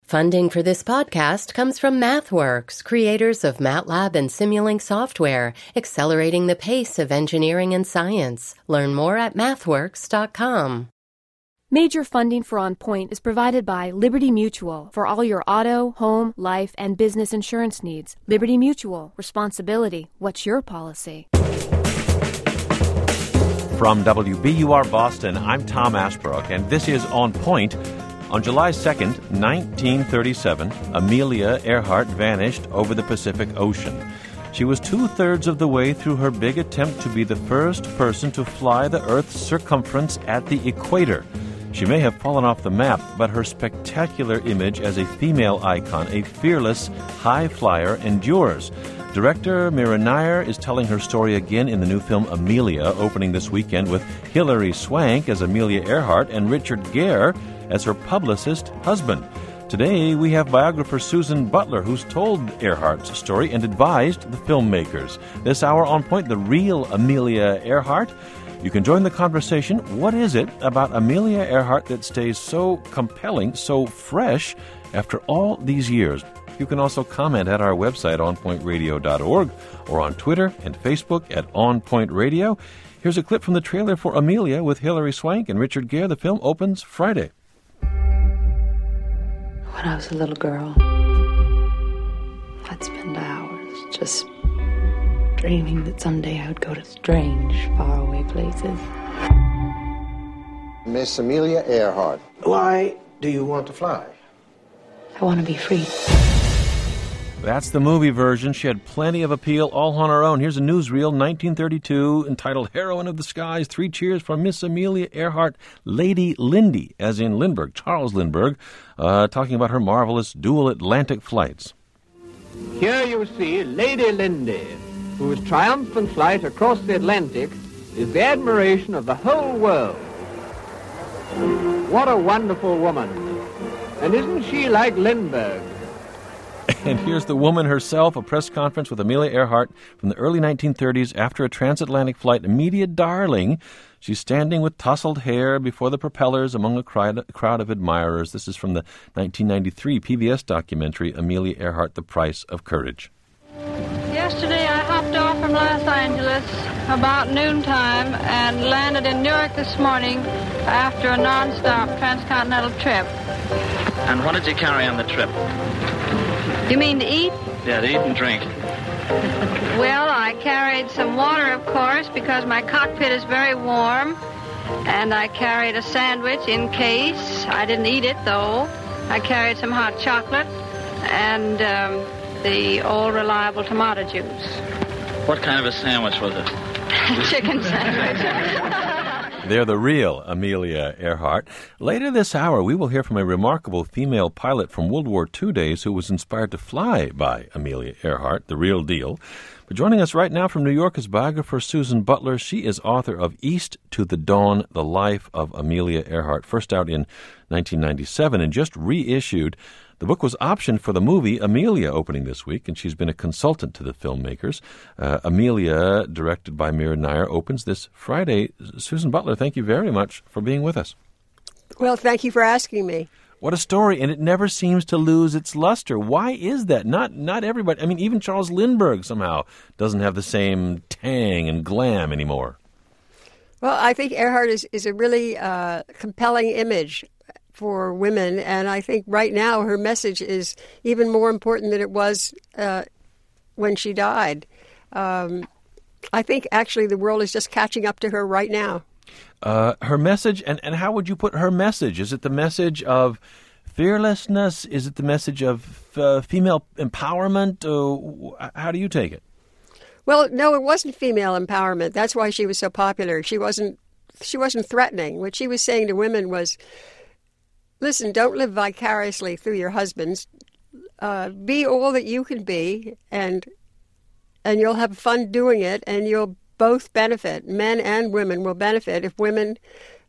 Funding for this podcast comes from MathWorks, creators of MATLAB and Simulink software, accelerating the pace of engineering and science. Learn more at mathworks.com. Major funding for On Point is provided by Liberty Mutual for all your auto, home, life, and business insurance needs. Liberty Mutual. Responsibility. What's your policy? From WBUR Boston, I'm Tom Ashbrook, and this is On Point. On July 2nd, 1937, Amelia Earhart vanished over the Pacific Ocean. She was two-thirds of the way through her big attempt to be the first person to fly the Earth's circumference at the equator. She may have fallen off the map, but her spectacular image as a female icon, a fearless high flyer, endures. Director Mira Nair is telling her story again in the new film Amelia, opening this weekend with Hilary Swank as Amelia Earhart and Richard Gere as her publicist husband. Today, we have biographer Susan Butler, who's told Earhart's story and advised the filmmakers. This hour On Point, the real Amelia Earhart. You can join the conversation. What is it about Amelia Earhart that stays so compelling, so fresh after all these years? You can also comment at our website, onpointradio.org, or on Twitter and Facebook at onpointradio. Here's a clip from the trailer for Amelia with Hilary Swank and Richard Gere. The film opens Friday. When I was a little girl, I'd spend hours just dreaming that someday I would go to strange, faraway places. Miss Amelia Earhart. Why do you want to fly? I want to be free. That's the movie version. She had plenty of appeal all on her own. Here's a newsreel, 1932, entitled Heroine of the Skies. 3 cheers for Miss Amelia Earhart, Lady Lindy, as in Lindbergh, Charles Lindbergh, talking about her marvelous dual Atlantic flights. Here you see Lady Lindy, whose triumphant flight across the Atlantic is the admiration of the whole world. What a wonderful woman. And isn't she like Lindbergh? And here's the woman herself, a press conference with Amelia Earhart from the early 1930s after a transatlantic flight. Amelia darling. She's standing with tousled hair before the propellers among a crowd of admirers. This is from the 1993 PBS documentary, Amelia Earhart, The Price of Courage. Yesterday I hopped off from Los Angeles about noontime and landed in Newark this morning after a non-stop transcontinental trip. And what did you carry on the trip? You mean to eat? Yeah, to eat and drink. Well, I carried some water, of course, because my cockpit is very warm. And I carried a sandwich in case. I didn't eat it, though. I carried some hot chocolate and the old reliable tomato juice. What kind of a sandwich was it? Chicken sandwich. They're the real Amelia Earhart. Later this hour, we will hear from a remarkable female pilot from World War II days who was inspired to fly by Amelia Earhart, the real deal. But joining us right now from New York is biographer Susan Butler. She is author of East to the Dawn, The Life of Amelia Earhart, first out in 1997 and just reissued. The book was optioned for the movie Amelia opening this week, and she's been a consultant to the filmmakers. Amelia, directed by Mira Nair, opens this Friday. Susan Butler, thank you very much for being with us. Well, thank you for asking me. What a story, and it never seems to lose its luster. Why is that? Not everybody. I mean, even Charles Lindbergh somehow doesn't have the same tang and glam anymore. Well, I think Earhart is a really compelling image for women, and I think right now her message is even more important than it was when she died. I think actually the world is just catching up to her right now. Her message, and how would you put her message? Is it the message of fearlessness? Is it the message of female empowerment? How do you take it? Well, no, it wasn't female empowerment. That's why she was so popular. She wasn't threatening. What she was saying to women was, listen, don't live vicariously through your husbands. Be all that you can be, and you'll have fun doing it, and you'll both benefit. Men and women will benefit if women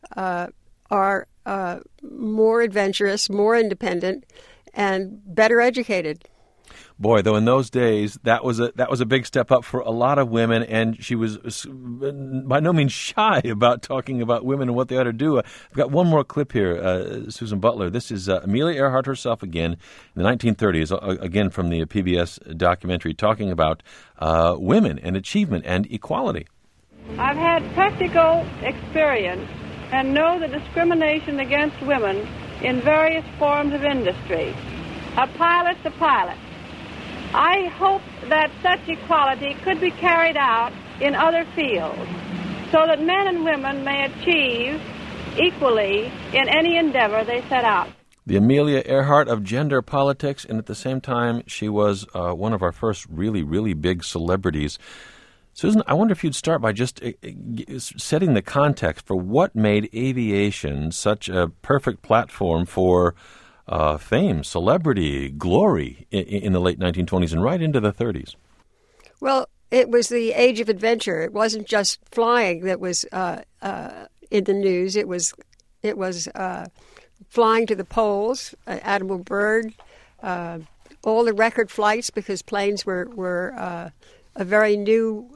are more adventurous, more independent, and better educated. Boy, though, in those days, that was a big step up for a lot of women, and she was by no means shy about talking about women and what they ought to do. I've got one more clip here, Susan Butler. This is Amelia Earhart herself again in the 1930s, again from the PBS documentary, talking about women and achievement and equality. I've had practical experience and know the discrimination against women in various forms of industry. A pilot's a pilot. I hope that such equality could be carried out in other fields so that men and women may achieve equally in any endeavor they set out. The Amelia Earhart of gender politics, and at the same time, she was one of our first really, really big celebrities. Susan, I wonder if you'd start by just setting the context for what made aviation such a perfect platform for fame, celebrity, glory in the late 1920s and right into the 30s. Well, it was the age of adventure. It wasn't just flying that was in the news. It was flying to the poles, Admiral Byrd, all the record flights, because planes were a very new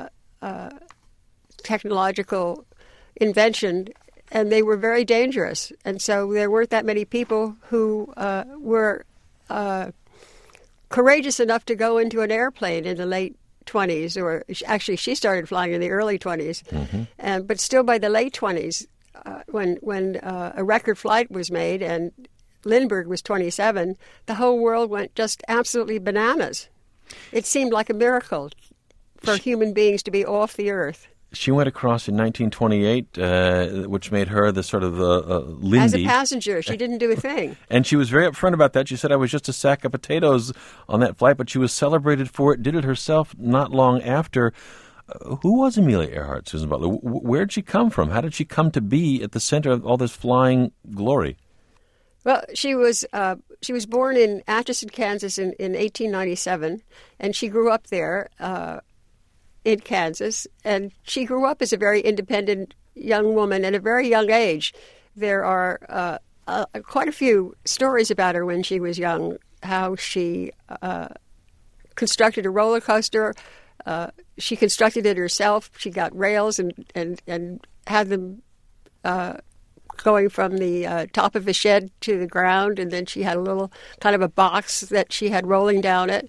technological invention, and they were very dangerous. And so there weren't that many people who were courageous enough to go into an airplane in the late 20s, or actually she started flying in the early 20s. Mm-hmm. But still by the late 20s, when a record flight was made and Lindbergh was 27, the whole world went just absolutely bananas. It seemed like a miracle for human beings to be off the earth. She went across in 1928, which made her the sort of Lindy. As a passenger, she didn't do a thing. And she was very upfront about that. She said, I was just a sack of potatoes on that flight, but she was celebrated for it, did it herself not long after. Who was Amelia Earhart, Susan Butler? Where did she come from? How did she come to be at the center of all this flying glory? Well, she was born in Atchison, Kansas in 1897, and she grew up there in Kansas, and she grew up as a very independent young woman at a very young age. There are quite a few stories about her when she was young, how she constructed a roller coaster. She constructed it herself. She got rails and had them going from the top of a shed to the ground, and then she had a little kind of a box that she had rolling down it.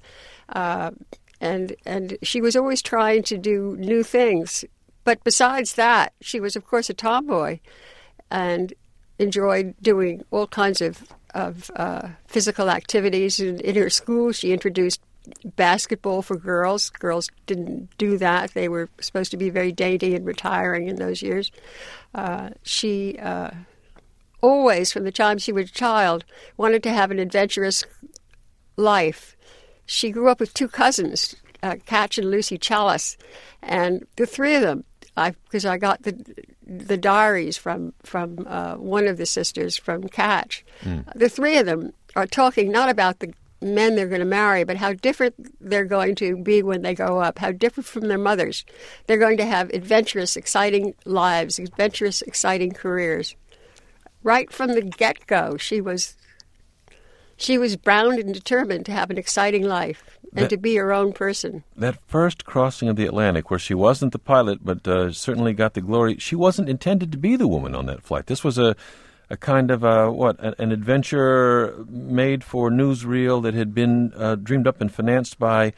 And she was always trying to do new things. But besides that, she was, of course, a tomboy and enjoyed doing all kinds of physical activities. In her school, she introduced basketball for girls. Girls didn't do that. They were supposed to be very dainty and retiring in those years. She always, from the time she was a child, wanted to have an adventurous life. She grew up with two cousins, Catch and Lucy Challis, and the three of them, because I got the diaries from one of the sisters, from Catch. The three of them are talking not about the men they're going to marry, but how different they're going to be when they grow up, how different from their mothers. They're going to have adventurous, exciting lives, adventurous, exciting careers. Right from the get-go, she was bound and determined to have an exciting life and to be her own person. That first crossing of the Atlantic, where she wasn't the pilot but certainly got the glory, she wasn't intended to be the woman on that flight. This was a kind of an adventure made for newsreel that had been dreamed up and financed by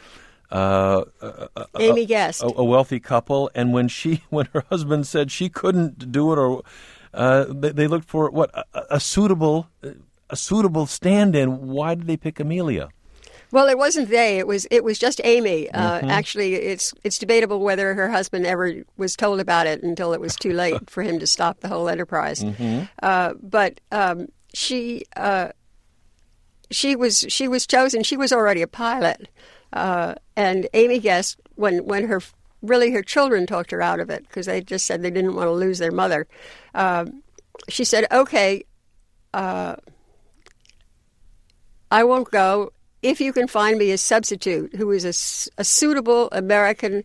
Amy Guest, a wealthy couple. And when her husband said she couldn't do it, or they looked for a suitable stand-in. Why did they pick Amelia? Well, it wasn't they. It was just Amy. Actually, it's debatable whether her husband ever was told about it until it was too late for him to stop the whole enterprise. But she was chosen. She was already a pilot, and Amy Guest, when her children talked her out of it because they just said they didn't want to lose their mother. She said, "Okay, I won't go if you can find me a substitute who is a suitable American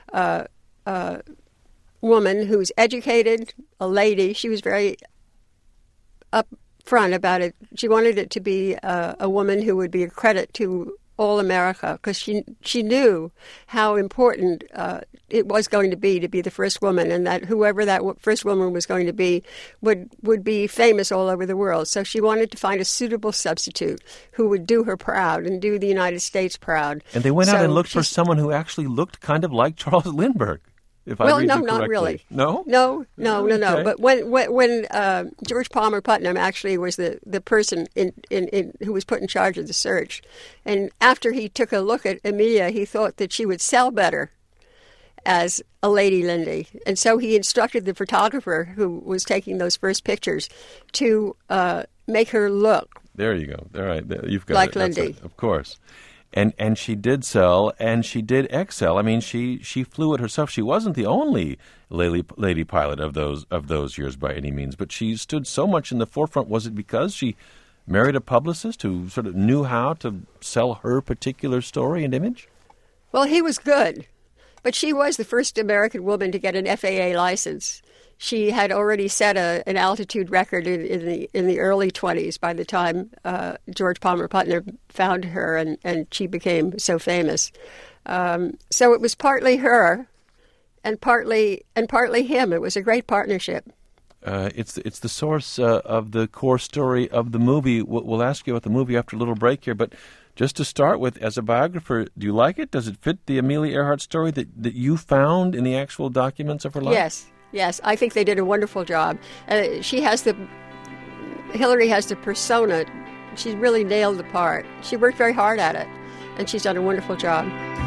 woman who's educated, a lady." She was very upfront about it. She wanted it to be a woman who would be a credit to all America, because she knew how important it was going to be the first woman, and that whoever that first woman was going to be would be famous all over the world. So she wanted to find a suitable substitute who would do her proud and do the United States proud. And they went out and looked for someone who actually looked kind of like Charles Lindbergh. Well, no, not really. No? No. Okay. But when George Palmer Putnam actually was the person in who was put in charge of the search, and after he took a look at Amelia, he thought that she would sell better as a Lady Lindy, and so he instructed the photographer who was taking those first pictures to make her look. There you go. All right, you've got like it. Lindy, of course. And she did sell, and she did excel. I mean, she flew it herself. She wasn't the only lady pilot of those years by any means, but she stood so much in the forefront. Was it because she married a publicist who sort of knew how to sell her particular story and image? Well, he was good, but she was the first American woman to get an FAA license. She had already set an altitude record in the early 20s by the time George Palmer Putnam found her, and she became so famous. So it was partly her, and partly him. It was a great partnership. It's the source of the core story of the movie. We'll ask you about the movie after a little break here, but just to start with, as a biographer, do you like it? Does it fit the Amelia Earhart story that you found in the actual documents of her life? Yes, I think they did a wonderful job. Hillary has the persona. She really nailed the part. She worked very hard at it, and she's done a wonderful job.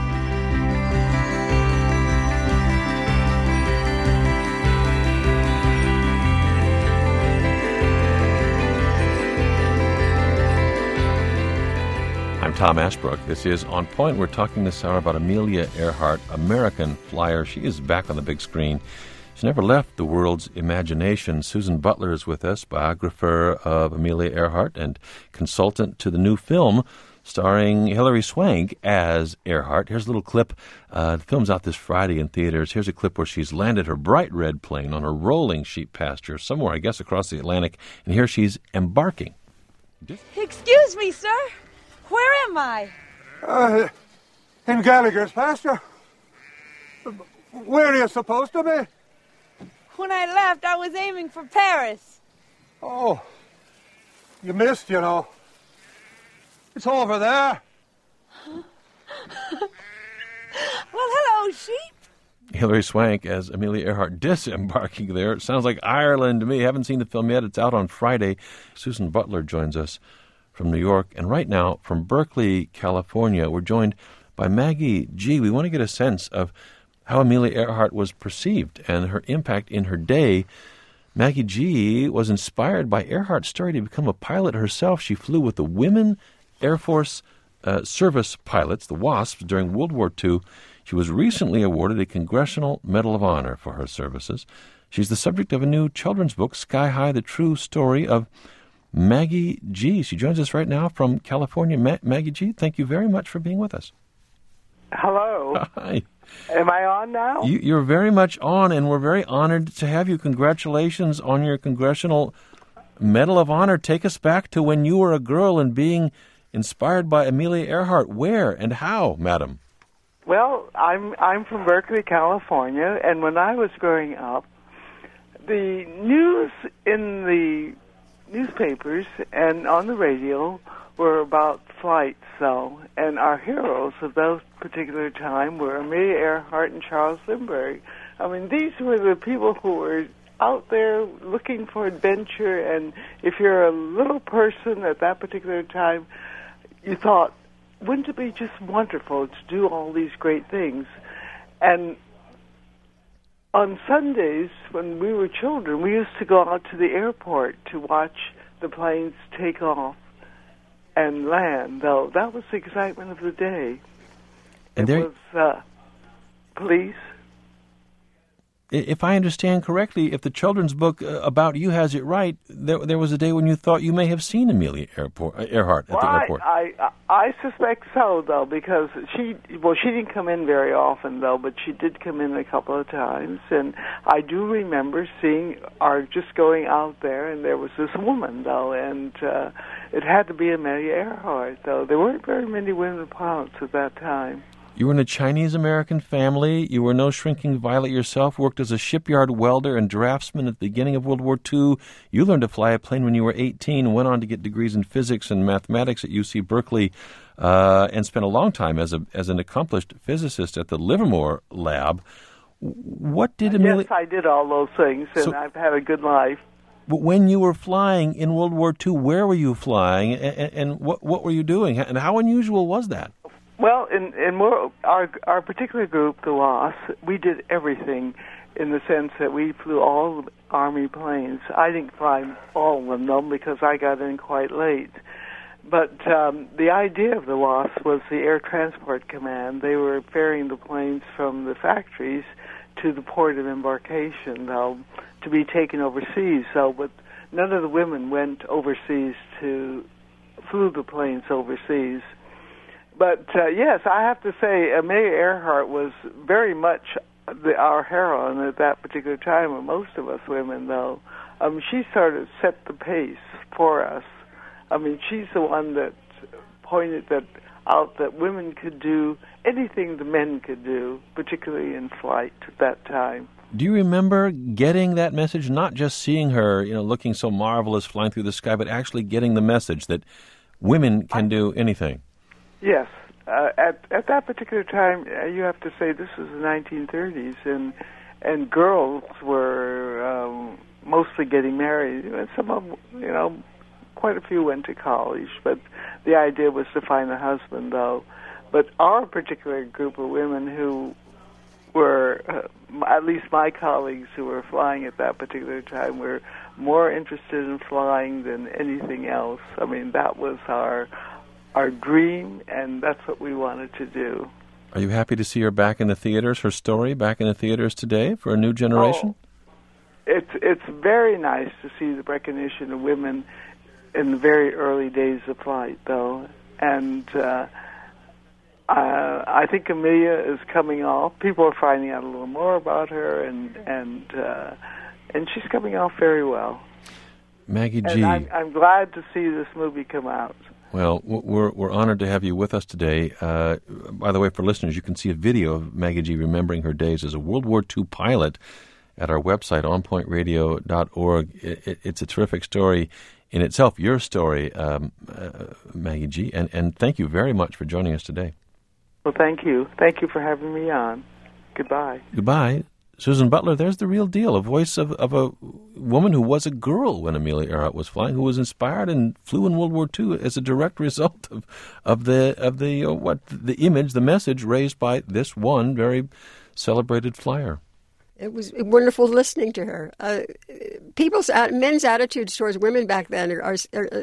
I'm Tom Ashbrook. This is On Point. We're talking this hour about Amelia Earhart, American flyer. She is back on the big screen. She's never left the world's imagination. Susan Butler is with us, biographer of Amelia Earhart and consultant to the new film starring Hilary Swank as Earhart. Here's a little clip. The film's out this Friday in theaters. Here's a clip where she's landed her bright red plane on a rolling sheep pasture somewhere, I guess, across the Atlantic, and here she's embarking. Excuse me, sir. Where am I? In Gallagher's pasture. Where are you supposed to be? When I left, I was aiming for Paris. Oh, you missed, you know. It's over there. Well, hello, sheep. Hilary Swank as Amelia Earhart disembarking there. It sounds like Ireland to me. Haven't seen the film yet. It's out on Friday. Susan Butler joins us from New York. And right now, from Berkeley, California, we're joined by Maggie G. We want to get a sense of how Amelia Earhart was perceived and her impact in her day. Maggie G. was inspired by Earhart's story to become a pilot herself. She flew with the Women Air Force Service Pilots, the WASPs, during World War II. She was recently awarded a Congressional Medal of Honor for her services. She's the subject of a new children's book, Sky High, The True Story of Maggie G. She joins us right now from California. Maggie G., thank you very much for being with us. Hello. Hi. Am I on now? You're very much on, and we're very honored to have you. Congratulations on your Congressional Medal of Honor. Take us back to when you were a girl and being inspired by Amelia Earhart. Where and how, madam? Well, I'm from Berkeley, California, and when I was growing up, the news in the newspapers and on the radio were about flights, though, and our heroes of those particular time were Amelia Earhart and Charles Lindbergh. I mean, these were the people who were out there looking for adventure, and if you're a little person at that particular time, you thought, wouldn't it be just wonderful to do all these great things? And on Sundays, when we were children, we used to go out to the airport to watch the planes take off and land, though. That was the excitement of the day. And it was police. if I understand correctly, if the children's book about you has it right, there was a day when you thought you may have seen Amelia Earhart at the airport. I suspect so, though, because she didn't come in very often, though, but she did come in a couple of times, and I do remember just going out there, and there was this woman, though, and it had to be Amelia Earhart, though. There weren't very many women pilots at that time. You were in a Chinese-American family. You were no shrinking violet yourself, worked as a shipyard welder and draftsman at the beginning of World War II. You learned to fly a plane when you were 18 and went on to get degrees in physics and mathematics at UC Berkeley and spent a long time as an accomplished physicist at the Livermore Lab. What did Amelia... Yes, I did all those things, and I've had a good life. But when you were flying in World War II, where were you flying, and what were you doing, and how unusual was that? Well, in our particular group, the WAS, we did everything in the sense that we flew all the Army planes. I didn't fly all of them, though, because I got in quite late. But the idea of the WAS was the Air Transport Command. They were ferrying the planes from the factories to the port of embarkation, though, to be taken overseas. But none of the women went overseas flew the planes overseas. But, yes, I have to say, Amelia Earhart was very much our heroine at that particular time, and most of us women, though. She sort of set the pace for us. I mean, she's the one that pointed out that women could do anything the men could do, particularly in flight at that time. Do you remember getting that message, not just seeing her, looking so marvelous flying through the sky, but actually getting the message that women can do anything? Yes. At that particular time, you have to say this was the 1930s, and girls were mostly getting married. And some of them, quite a few went to college, but the idea was to find a husband, though. But our particular group of women who were, at least my colleagues who were flying at that particular time, were more interested in flying than anything else. I mean, that was our dream, and that's what we wanted to do. Are you happy to see her back in the theaters, her story back in the theaters today for a new generation? It's very nice to see the recognition of women in the very early days of flight, though. And I think Amelia is coming off. People are finding out a little more about her, and she's coming off very well. Maggie G. And I'm glad to see this movie come out. Well, we're honored to have you with us today. By the way, for listeners, you can see a video of Maggie G. remembering her days as a World War II pilot at our website, onpointradio.org. It's a terrific story in itself, your story, Maggie G., and thank you very much for joining us today. Well, thank you. Thank you for having me on. Goodbye. Goodbye. Susan Butler, there's the real deal, a voice of a woman who was a girl when Amelia Earhart was flying, who was inspired and flew in World War II as a direct result of the image, the message raised by this one very celebrated flyer. It was wonderful listening to her. Men's attitudes towards women back then are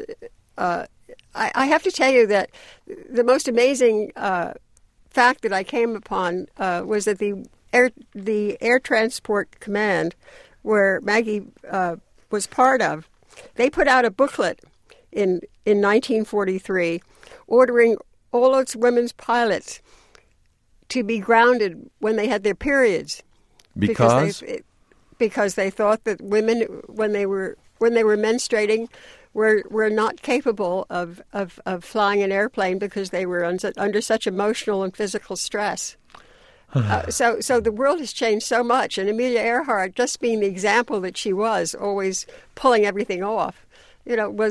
I have to tell you that the most amazing fact that I came upon was that the Air Transport Command, where Maggie was part of, they put out a booklet in 1943 ordering all its women's pilots to be grounded when they had their periods. Because they thought that women, when they were menstruating, were not capable of flying an airplane because they were under such emotional and physical stress. So the world has changed so much, and Amelia Earhart, just being the example that she was, always pulling everything off, was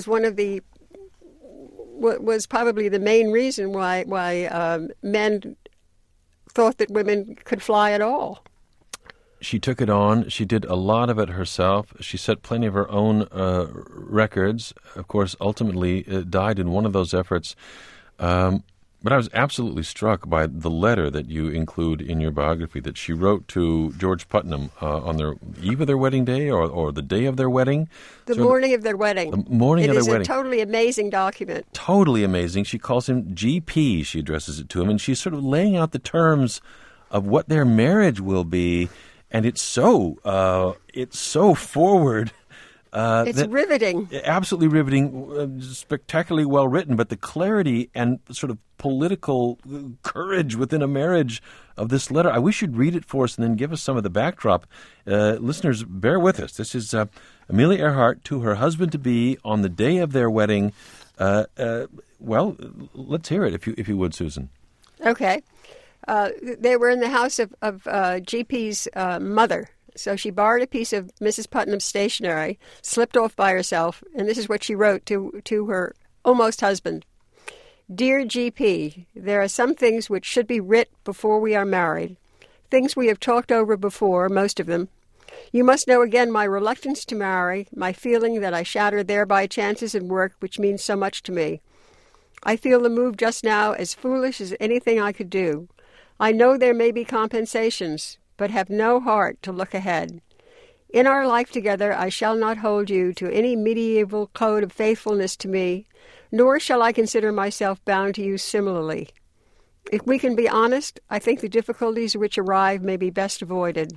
was probably the main reason why men thought that women could fly at all. She took it on. She did a lot of it herself. She set plenty of her own records. Of course, ultimately died in one of those efforts. But I was absolutely struck by the letter that you include in your biography that she wrote to George Putnam on their eve of their wedding day or the day of their wedding. The morning of their wedding. The morning of their wedding. It is a totally amazing document. Totally amazing. She calls him GP, she addresses it to him, and she's sort of laying out the terms of what their marriage will be. and it's so forward. It's riveting. Absolutely riveting, spectacularly well written, but the clarity and sort of political courage within a marriage of this letter. I wish you'd read it for us and then give us some of the backdrop. Listeners, bear with us. This is Amelia Earhart to her husband-to-be on the day of their wedding. Well, let's hear it, if you would, Susan. Okay. They were in the house of GP's mother. So she borrowed a piece of Mrs. Putnam's stationery, slipped off by herself, and this is what she wrote to her almost husband. Dear GP, there are some things which should be writ before we are married. Things we have talked over before, most of them. You must know again my reluctance to marry, my feeling that I shatter thereby chances in work which means so much to me. I feel the move just now as foolish as anything I could do. I know there may be compensations, but have no heart to look ahead. In our life together I shall not hold you to any medieval code of faithfulness to me, nor shall I consider myself bound to you similarly. If we can be honest, I think the difficulties which arrive may be best avoided.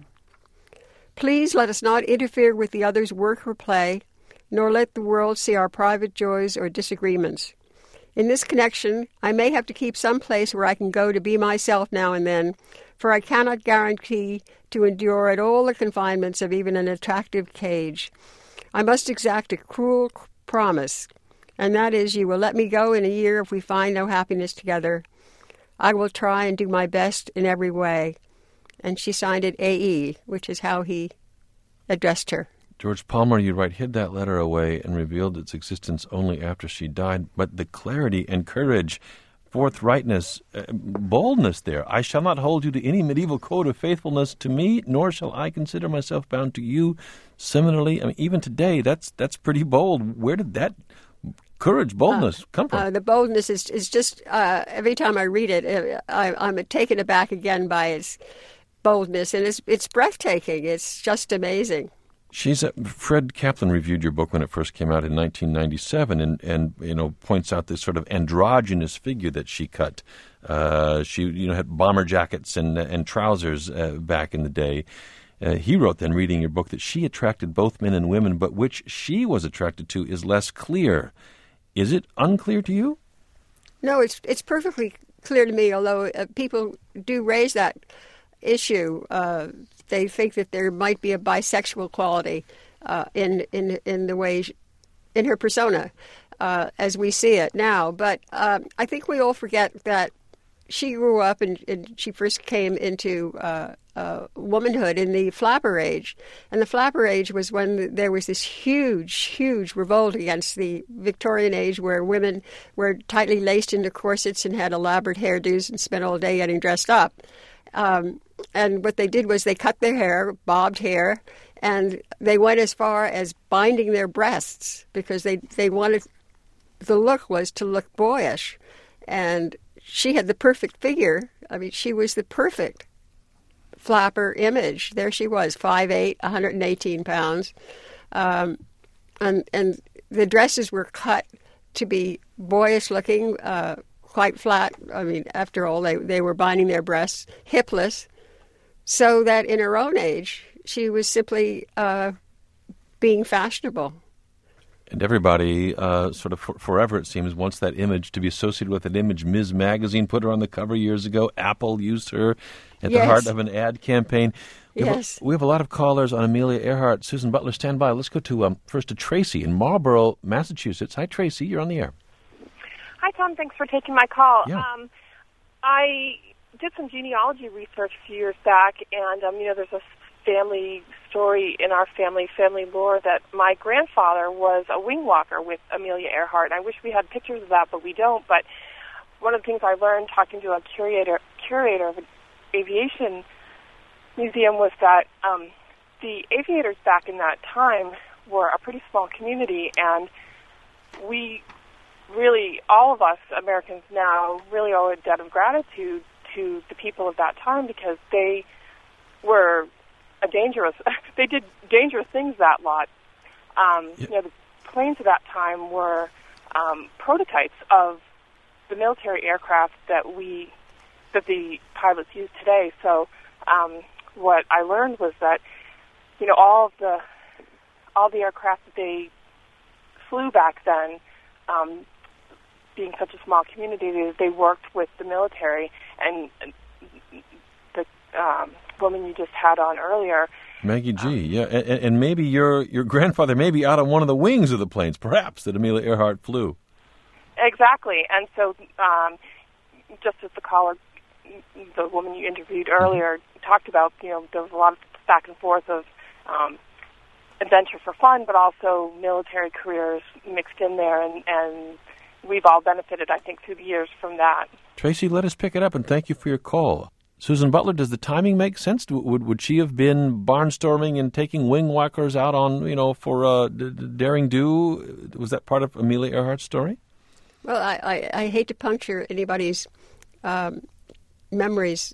Please let us not interfere with the other's work or play, nor let the world see our private joys or disagreements. In this connection, I may have to keep some place where I can go to be myself now and then, for I cannot guarantee to endure at all the confinements of even an attractive cage. I must exact a cruel promise, and that is you will let me go in a year if we find no happiness together. I will try and do my best in every way. And she signed it A.E., which is how he addressed her. George Palmer, you write, hid that letter away and revealed its existence only after she died. But the clarity and courage, forthrightness, boldness there. I shall not hold you to any medieval code of faithfulness to me, nor shall I consider myself bound to you. Similarly, I mean, even today, that's pretty bold. Where did that courage, boldness come from? The boldness is just, every time I read it, I'm taken aback again by its boldness, and it's breathtaking. It's just amazing. Fred Kaplan reviewed your book when it first came out in 1997, and points out this sort of androgynous figure that she cut. She had bomber jackets and trousers back in the day. He wrote then, reading your book, that she attracted both men and women, but which she was attracted to is less clear. Is it unclear to you? No, it's perfectly clear to me. Although people do raise that issue. They think that there might be a bisexual quality in the way in her persona as we see it now. But I think we all forget that she grew up and she first came into womanhood in the flapper age. And the flapper age was when there was this huge revolt against the Victorian age, where women were tightly laced into corsets and had elaborate hairdos and spent all day getting dressed up. And what they did was they cut their hair, bobbed hair, and they went as far as binding their breasts because they wanted, the look was to look boyish. And she had the perfect figure. I mean, she was the perfect flapper image. There she was, 5'8", 118 pounds. And the dresses were cut to be boyish looking, quite flat. I mean, after all, they were binding their breasts, hipless, so that in her own age, she was simply being fashionable. And everybody, sort of forever, it seems, wants that image to be associated with an image. Ms. Magazine put her on the cover years ago. Apple used her at the heart of an ad campaign. We have a lot of callers on Amelia Earhart. Susan Butler, stand by. Let's go to first to Tracy in Marlborough, Massachusetts. Hi, Tracy. You're on the air. Hi, Tom. Thanks for taking my call. Yeah. I did some genealogy research a few years back, and, there's a family story in our family lore that my grandfather was a wing walker with Amelia Earhart. I wish we had pictures of that, but we don't. But one of the things I learned talking to a curator of an aviation museum was that the aviators back in that time were a pretty small community, and we really, all of us Americans now, really owe a debt of gratitude to the people of that time, because they were they did dangerous things, that lot. The planes of that time were prototypes of the military aircraft that the pilots use today. So what I learned was that, you know, all the aircraft that they flew back then, being such a small community, they worked with the military. And the woman you just had on earlier, Maggie G. Yeah, and maybe your grandfather may be out on one of the wings of the planes, perhaps, that Amelia Earhart flew. Exactly. And so, just as the woman you interviewed earlier talked about, you know, there was a lot of back and forth of adventure for fun, but also military careers mixed in there, and we've all benefited, I think, through the years from that. Tracy, let us pick it up, and thank you for your call. Susan Butler, does the timing make sense? Would she have been barnstorming and taking wing whackers out on, you know, for daring do? Was that part of Amelia Earhart's story? Well, I hate to puncture anybody's memories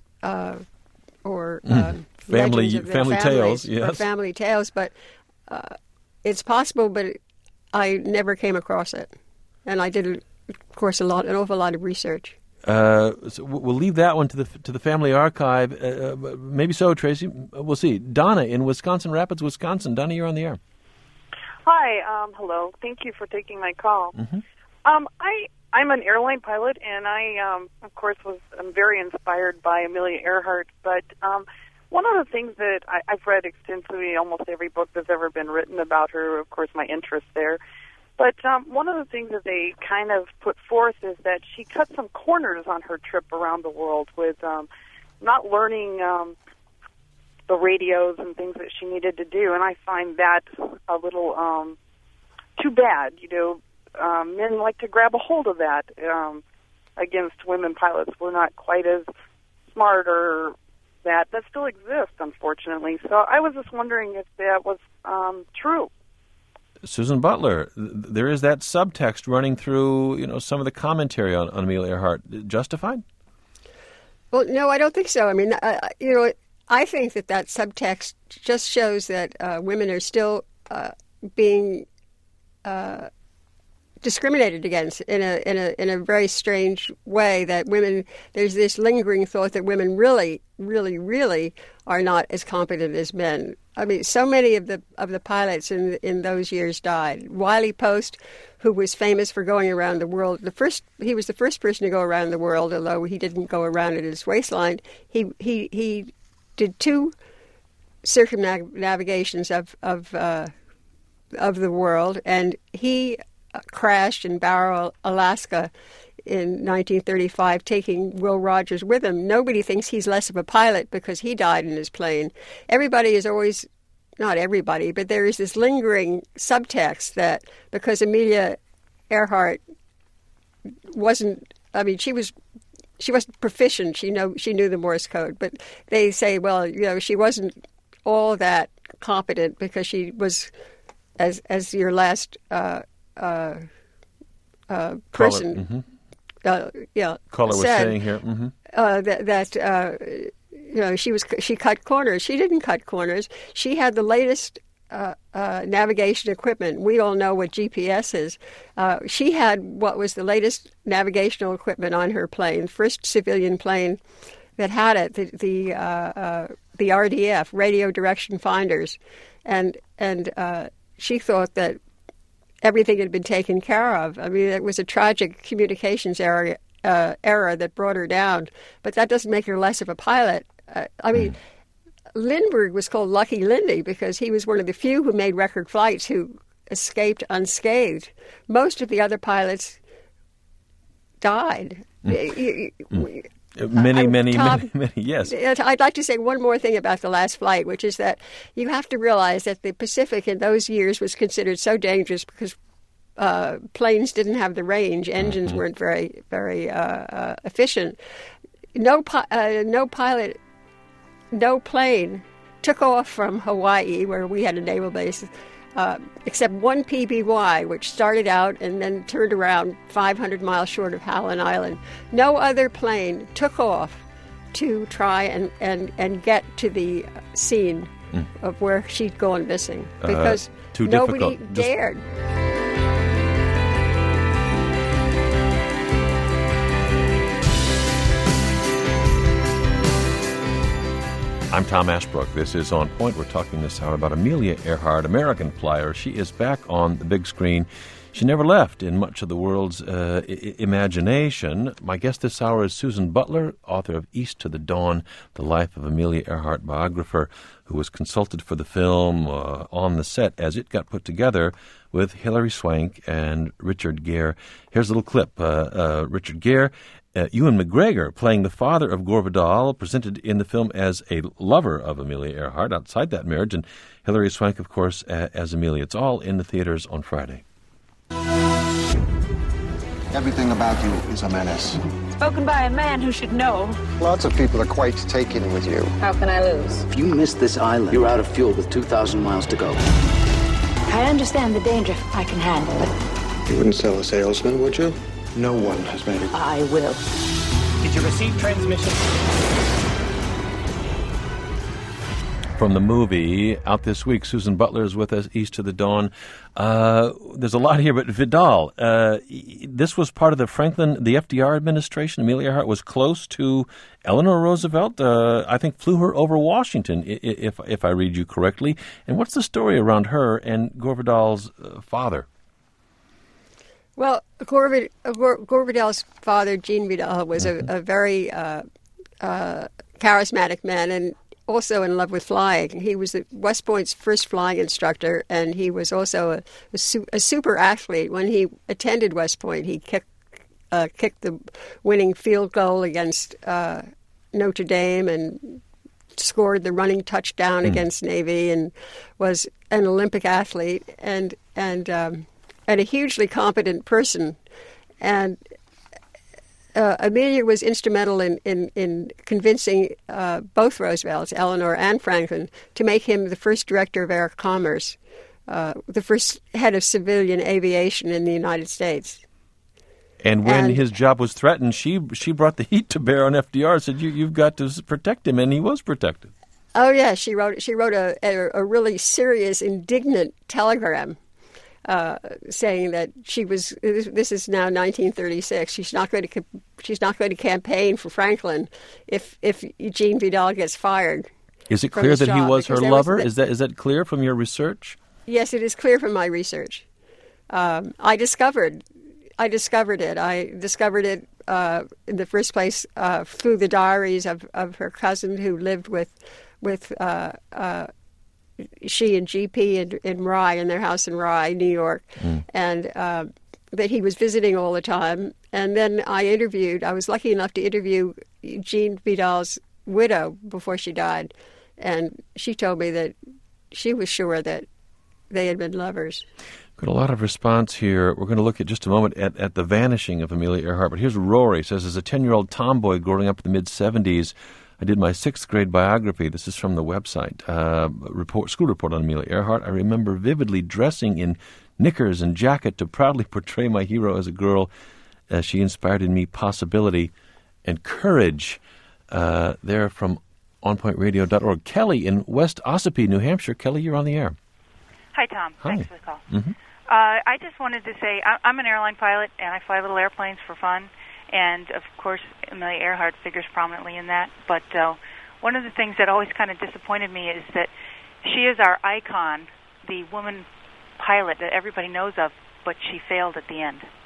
or family tales, yes, or family tales, but it's possible. But I never came across it, and I did, of course, an awful lot of research. So we'll leave that one to the family archive. Maybe so, Tracy. We'll see. Donna in Wisconsin Rapids, Wisconsin. Donna, you're on the air. Hi. Hello. Thank you for taking my call. Mm-hmm. I'm an airline pilot, and I, of course, I'm very inspired by Amelia Earhart. But one of the things that I've read extensively, almost every book that's ever been written about her, of course, my interest there. But one of the things that they kind of put forth is that she cut some corners on her trip around the world with not learning the radios and things that she needed to do. And I find that a little too bad. You know, men like to grab a hold of that against women pilots. We're not quite as smart, or that still exists, unfortunately. So I was just wondering if that was true. Susan Butler, there is that subtext running through, you know, some of the commentary on Amelia Earhart. Justified? Well, no, I don't think so. I mean, I think that subtext just shows that women are still being discriminated against in a very strange way. That women, there's this lingering thought that women really, really, really are not as competent as men. I mean, so many of the pilots in those years died. Wiley Post, who was famous for going around the world, he was the first person to go around the world, although he didn't go around at his waistline. He did 2 circumnavigations of the world, and he crashed in Barrow, Alaska, in 1935, taking Will Rogers with him. Nobody thinks he's less of a pilot because he died in his plane. Everybody is always, not everybody, but there is this lingering subtext that because Amelia Earhart wasn't, I mean, she wasn't proficient. She knew the Morse code, but they say, well, you know, she wasn't all that competent because she was, as your last person. Mm-hmm. Caller was saying here she cut corners. She didn't cut corners. She had the latest navigation equipment. We all know what GPS is. She had what was the latest navigational equipment on her plane, first civilian plane that had it. The RDF, radio direction finders, and she thought that everything had been taken care of. I mean, it was a tragic communications error that brought her down, but that doesn't make her less of a pilot. Lindbergh was called Lucky Lindy because he was one of the few who made record flights who escaped unscathed. Most of the other pilots died. Many, yes. I'd like to say one more thing about the last flight, which is that you have to realize that the Pacific in those years was considered so dangerous because planes didn't have the range, engines weren't very, very efficient. No pilot, no plane took off from Hawaii, where we had a naval base, except one PBY, which started out and then turned around 500 miles short of Howland Island. No other plane took off to try and get to the scene of where she'd gone missing because nobody dared. I'm Tom Ashbrook. This is On Point. We're talking this hour about Amelia Earhart, American flyer. She is back on the big screen. She never left in much of the world's imagination. My guest this hour is Susan Butler, author of East to the Dawn, the life of Amelia Earhart, biographer who was consulted for the film on the set as it got put together with Hilary Swank and Richard Gere. Here's a little clip. Richard Gere, Ewan McGregor playing the father of Gore Vidal, presented in the film as a lover of Amelia Earhart outside that marriage, and Hilary Swank, of course, as Amelia. It's all in the theaters on Friday. Everything about you is a menace. Spoken by a man who should know. Lots of people are quite taken with you. How can I lose? If you miss this island, you're out of fuel with 2,000 miles to go. I understand the danger. I can handle it. You wouldn't sell a salesman, would you? No one has made it. I will. Did you receive transmission? From the movie out this week, Susan Butler is with us, East to the Dawn. There's a lot here, but Vidal, this was part of the FDR administration. Amelia Earhart was close to Eleanor Roosevelt. I think flew her over Washington, if I read you correctly. And what's the story around her and Gore Vidal's father? Well, Gore Vidal's father, Jean Vidal, was a very charismatic man and also in love with flying. He was West Point's first flying instructor, and he was also a super athlete. When he attended West Point, he kicked the winning field goal against Notre Dame and scored the running touchdown against Navy, and was an Olympic athlete and a hugely competent person. And Amelia was instrumental in convincing both Roosevelts, Eleanor and Franklin, to make him the first director of air commerce, the first head of civilian aviation in the United States. And when his job was threatened, she brought the heat to bear on FDR, said, you've got to protect him, and he was protected. Oh, yeah, she wrote a really serious, indignant telegram saying that she was. This is now 1936. She's not going to campaign for Franklin if Jean Vidal gets fired. Is it clear that he was her lover? Is that clear from your research? Yes, it is clear from my research. I discovered it. I discovered it in the first place through the diaries of her cousin who lived with she and GP in Rye, in their house in Rye, New York, and that he was visiting all the time. And then I was lucky enough to interview Jean Vidal's widow before she died, and she told me that she was sure that they had been lovers. Got a lot of response here. We're going to look at just a moment at the vanishing of Amelia Earhart. But here's Rory. Says, as a 10-year-old tomboy growing up in the mid-'70s, I did my 6th grade biography. This is from the website. School report on Amelia Earhart. I remember vividly dressing in knickers and jacket to proudly portray my hero as a girl. She inspired in me possibility and courage. There from onpointradio.org. Kelly in West Ossipee, New Hampshire. Kelly, you're on the air. Hi, Tom. Hi. Thanks for the call. Mm-hmm. I just wanted to say I'm an airline pilot, and I fly little airplanes for fun. And, of course, Amelia Earhart figures prominently in that. But one of the things that always kind of disappointed me is that she is our icon, the woman pilot that everybody knows of, but she failed at the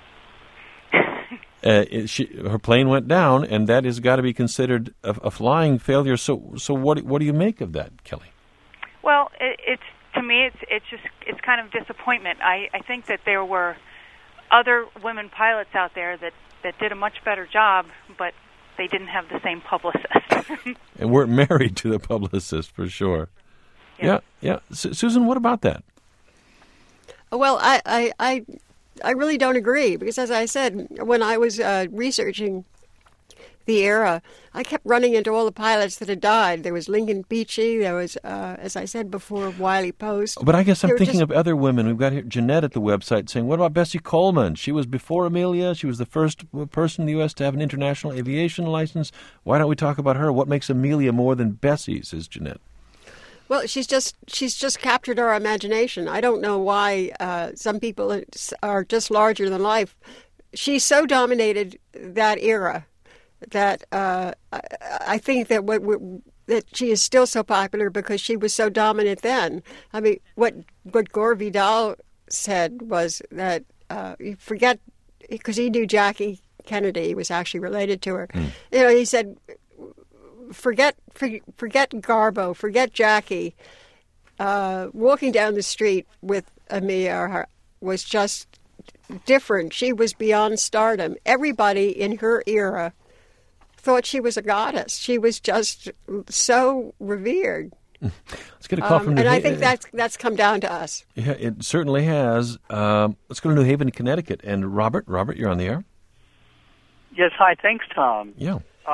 end. Her plane went down, and that has got to be considered a flying failure. So what do you make of that, Kelly? Well, to me, it's kind of disappointment. I think that there were other women pilots out there that did a much better job, but they didn't have the same publicist. And weren't married to the publicist, for sure. Yeah. Susan, what about that? Well, I really don't agree, because as I said, when I was researching the era, I kept running into all the pilots that had died. There was Lincoln Beechey. There was, as I said before, Wiley Post. But I guess I'm thinking of other women. We've got here Jeanette at the website saying, what about Bessie Coleman? She was before Amelia. She was the first person in the U.S. to have an international aviation license. Why don't we talk about her? What makes Amelia more than Bessie, says Jeanette. Well, she's just captured our imagination. I don't know why some people are just larger than life. She so dominated that era that I think that that she is still so popular because she was so dominant then. I mean, what Gore Vidal said was that you forget, because he knew Jackie Kennedy, he was actually related to her. You know, he said, forget Garbo, forget Jackie. Walking down the street with Amelia Earhart was just different. She was beyond stardom. Everybody in her era thought she was a goddess. She was just so revered. Let's get a call from New Haven. And I think that's come down to us. Yeah, it certainly has. Let's go to New Haven, Connecticut. And Robert, you're on the air. Yes, hi. Thanks, Tom. Yeah.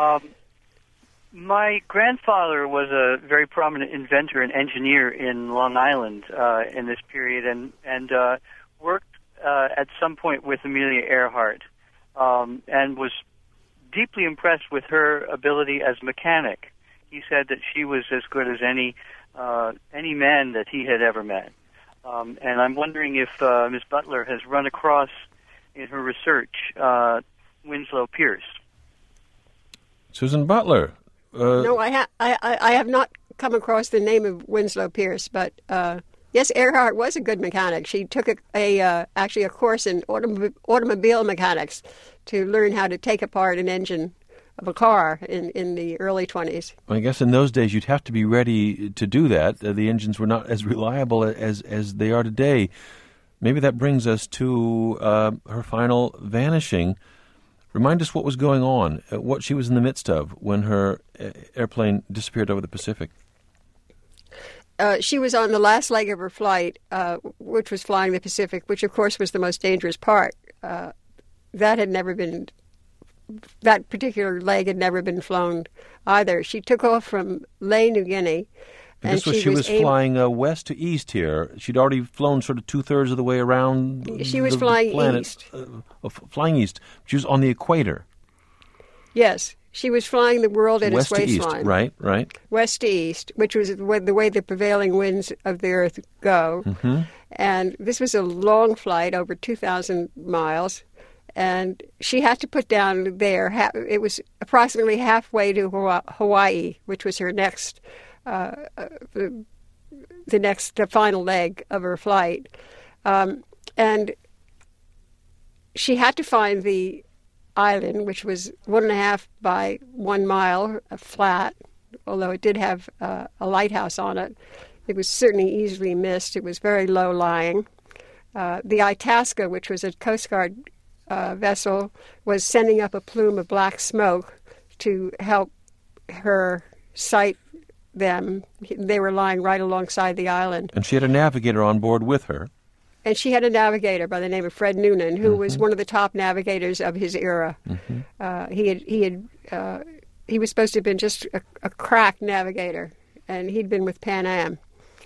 My grandfather was a very prominent inventor and engineer in Long Island in this period, and worked at some point with Amelia Earhart, and was deeply impressed with her ability as a mechanic. He said that she was as good as any man that he had ever met. And I'm wondering if Ms. Butler has run across in her research Winslow Pierce. Susan Butler. No, I have not come across the name of Winslow Pierce, but yes, Earhart was a good mechanic. She took actually a course in automobile mechanics to learn how to take apart an engine of a car in the early 20s. I guess in those days you'd have to be ready to do that. The engines were not as reliable as they are today. Maybe that brings us to her final vanishing. Remind us what was going on, what she was in the midst of when her airplane disappeared over the Pacific. She was on the last leg of her flight, which was flying the Pacific, which of course was the most dangerous part. That particular leg had never been flown either. She took off from Lae, New Guinea. And she was flying west to east here. She'd already flown sort of 2/3 of the way around. She was flying east. Flying east. She was on the equator. Yes. She was flying the world at its waistline. West to east, right. West to east, which was the way the prevailing winds of the Earth go. Mm-hmm. And this was a long flight, over 2,000 miles. And she had to put down there. It was approximately halfway to Hawaii, which was her next, the final leg of her flight. And she had to find the island, which was 1.5 by 1 mile flat, although it did have a lighthouse on it. It was certainly easily missed. It was very low-lying. The Itasca, which was a Coast Guard vessel, was sending up a plume of black smoke to help her sight them. They were lying right alongside the island. And she had a navigator on board with her. And she had a navigator by the name of Fred Noonan, who was one of the top navigators of his era. Mm-hmm. He was supposed to have been just a crack navigator, and he'd been with Pan Am.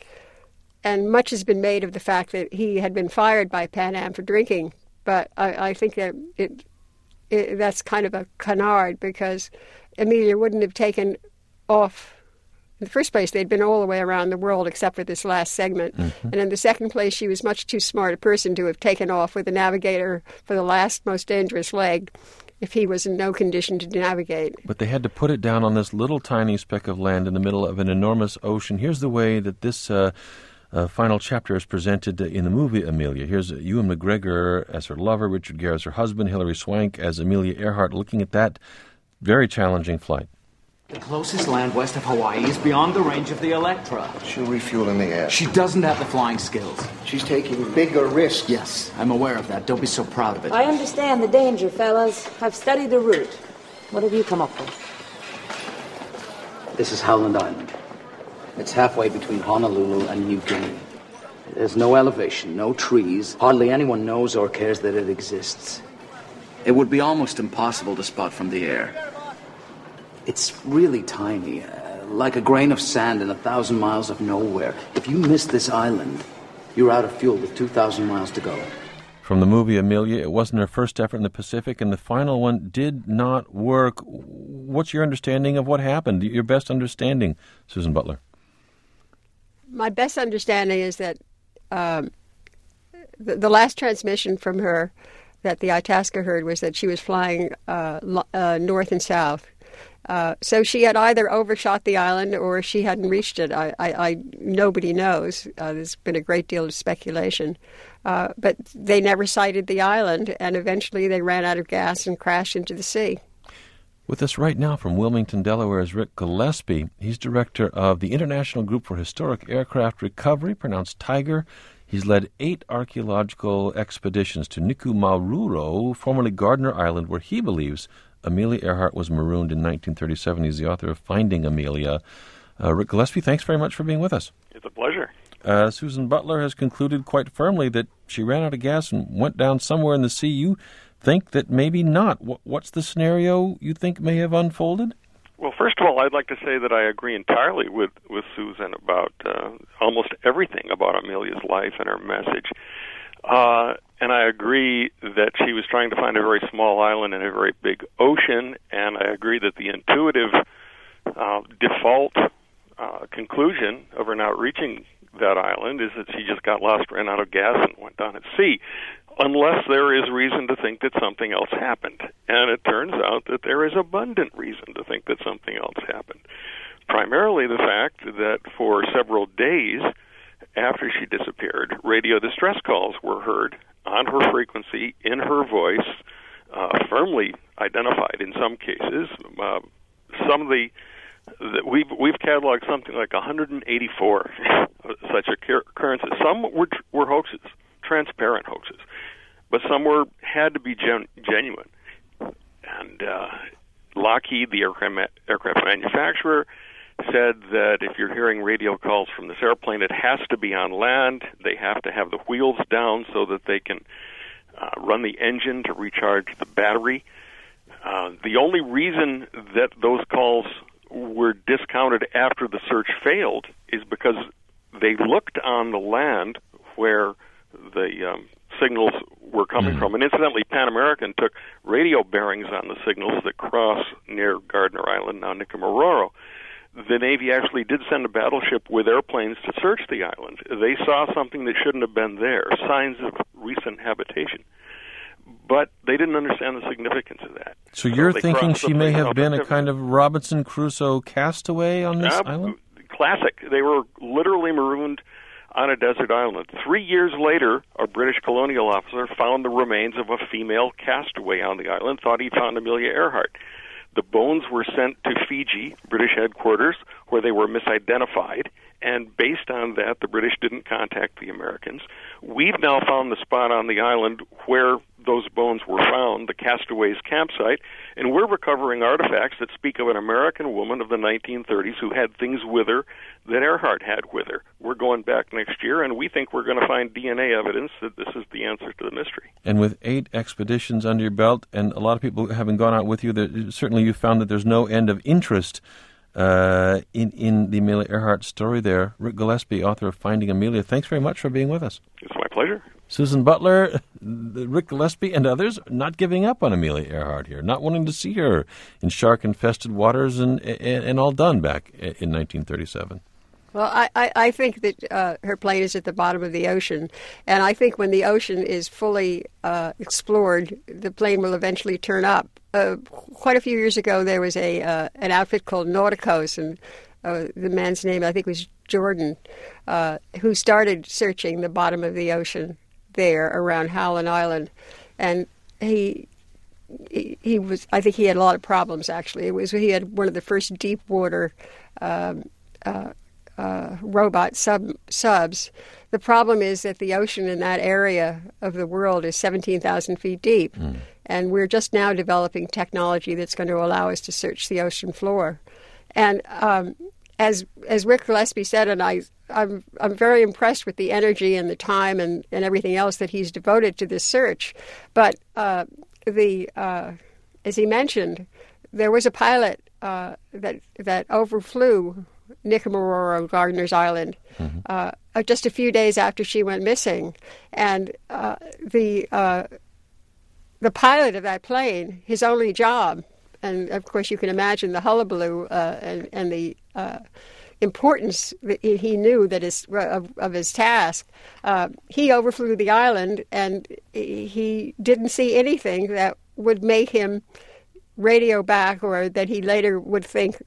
And much has been made of the fact that he had been fired by Pan Am for drinking. But I think that that's kind of a canard, because Amelia wouldn't have taken off. In the first place, they'd been all the way around the world except for this last segment. Mm-hmm. And in the second place, she was much too smart a person to have taken off with a navigator for the last, most dangerous leg if he was in no condition to navigate. But they had to put it down on this little tiny speck of land in the middle of an enormous ocean. Here's the way that this final chapter is presented in the movie Amelia. Here's Ewan McGregor as her lover, Richard Gere as her husband, Hilary Swank as Amelia Earhart, looking at that very challenging flight. The closest land west of Hawaii is beyond the range of the Electra. She'll refuel in the air. She doesn't have the flying skills. She's taking bigger risks. Yes, I'm aware of that. Don't be so proud of it. I understand the danger, fellas. I've studied the route. What have you come up with? This is Howland Island. It's halfway between Honolulu and New Guinea. There's no elevation, no trees. Hardly anyone knows or cares that it exists. It would be almost impossible to spot from the air. It's really tiny, like a grain of sand in 1,000 miles of nowhere. If you miss this island, you're out of fuel with 2,000 miles to go. From the movie Amelia, it wasn't her first effort in the Pacific, and the final one did not work. What's your understanding of what happened? Your best understanding, Susan Butler? My best understanding is that the last transmission from her that the Itasca heard was that she was flying north and south. So she had either overshot the island or she hadn't reached it. Nobody knows. There's been a great deal of speculation. But they never sighted the island, and eventually they ran out of gas and crashed into the sea. With us right now from Wilmington, Delaware, is Rick Gillespie. He's director of the International Group for Historic Aircraft Recovery, pronounced Tiger. He's led 8 archaeological expeditions to Nikumaroro, formerly Gardner Island, where he believes Amelia Earhart was marooned in 1937. He's the author of Finding Amelia. Rick Gillespie, thanks very much for being with us. It's a pleasure. Susan Butler has concluded quite firmly that she ran out of gas and went down somewhere in the sea. You think that maybe not. What's the scenario you think may have unfolded? Well, first of all, I'd like to say that I agree entirely with Susan about almost everything about Amelia's life and her message. And I agree that she was trying to find a very small island in a very big ocean, and I agree that the intuitive default conclusion of her not reaching that island is that she just got lost, ran out of gas, and went down at sea, unless there is reason to think that something else happened. And it turns out that there is abundant reason to think that something else happened. Primarily the fact that for several days after she disappeared, radio distress calls were heard on her frequency, in her voice, firmly identified in some cases. Some of we've cataloged something like 184 such occurrences. Some were hoaxes, transparent hoaxes, but some had to be genuine. And Lockheed, the aircraft manufacturer, said that if you're hearing radio calls from this airplane, it has to be on land. They have to have the wheels down so that they can run the engine to recharge the battery. The only reason that those calls were discounted after the search failed is because they looked on the land where the signals were coming from. And incidentally, Pan American took radio bearings on the signals that cross near Gardner Island, now Nikumaroro. The Navy actually did send a battleship with airplanes to search the island. They saw something that shouldn't have been there, signs of recent habitation. But they didn't understand the significance of that. So you're thinking she may have been a kind of Robinson Crusoe castaway on this island? Classic. They were literally marooned on a desert island. 3 years later, a British colonial officer found the remains of a female castaway on the island, thought he found Amelia Earhart. The bones were sent to Fiji, British headquarters, where they were misidentified, and based on that, the British didn't contact the Americans. We've now found the spot on the island where those bones were found, the castaway's campsite, and we're recovering artifacts that speak of an American woman of the 1930s who had things with her that Earhart had with her. We're going back next year, and we think we're going to find DNA evidence that this is the answer to the mystery. And with 8 expeditions under your belt, and a lot of people having gone out with you, certainly you found that there's no end of interest in the Amelia Earhart story there. Rick Gillespie, author of Finding Amelia, thanks very much for being with us. It's my pleasure. Susan Butler, Rick Gillespie, and others not giving up on Amelia Earhart here, not wanting to see her in shark-infested waters and all done back in 1937. Well, I think that her plane is at the bottom of the ocean, and I think when the ocean is fully explored, the plane will eventually turn up. Quite a few years ago, there was an outfit called Nauticos, and the man's name, I think, was Jordan, who started searching the bottom of the ocean there around Howland Island, and he was, I think he had a lot of problems, actually. He had one of the first deep water robot subs. The problem is that the ocean in that area of the world is 17,000 feet deep, and we're just now developing technology that's going to allow us to search the ocean floor. And as Rick Gillespie said, and I'm very impressed with the energy and the time and everything else that he's devoted to this search. But as he mentioned, there was a pilot that overflew Nikumaroro, Gardner's Island, just a few days after she went missing, and the pilot of that plane, his only job, and of course you can imagine the hullabaloo and the importance that he knew that of his task. He overflew the island, and he didn't see anything that would make him radio back, or that he later would think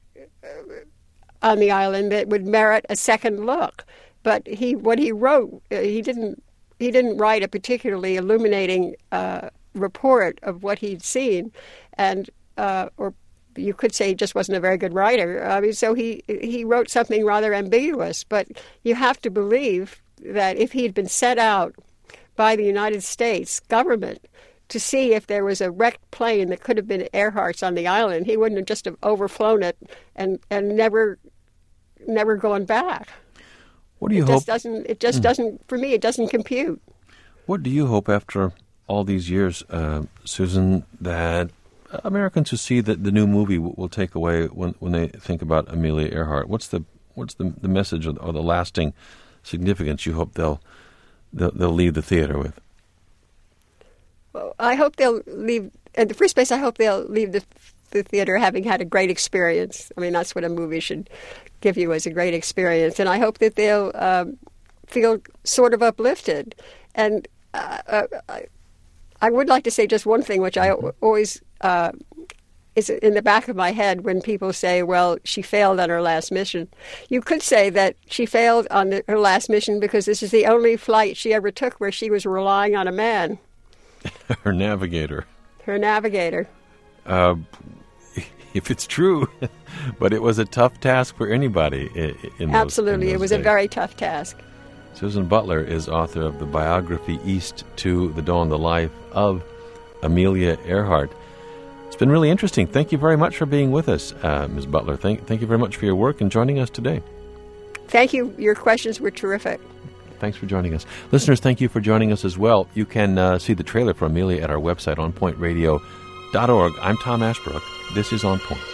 on the island that would merit a second look. But what he wrote, he didn't write a particularly illuminating report of what he'd seen, and or you could say he just wasn't a very good writer. I mean, so he wrote something rather ambiguous. But you have to believe that if he'd been sent out by the United States government to see if there was a wrecked plane that could have been Earhart's on the island, he wouldn't have just have overflown it and never gone back. What do you hope? It just doesn't, for me, it doesn't compute. What do you hope after all these years, Susan, that Americans who see the new movie will take away when they think about Amelia Earhart? What's the message or the lasting significance you hope they'll leave the theater with? Well, I hope they'll leave. In the first place, I hope they'll leave the theater having had a great experience. I mean, that's what a movie should give you, as a great experience. And I hope that they'll feel sort of uplifted. And I would like to say just one thing, which I always is in the back of my head when people say, well, she failed on her last mission. You could say that she failed on her last mission because this is the only flight she ever took where she was relying on a man. Her navigator. Her navigator. If it's true. But it was a tough task for anybody in those Absolutely. It was days. A very tough task. Susan Butler is author of the biography East to the Dawn, the life of Amelia Earhart. It's been really interesting. Thank you very much for being with us, Ms. Butler. Thank you very much for your work and joining us today. Thank you. Your questions were terrific. Thanks for joining us. Listeners, thank you for joining us as well. You can see the trailer for Amelia at our website, onpointradio.org. I'm Tom Ashbrook. This is On Point.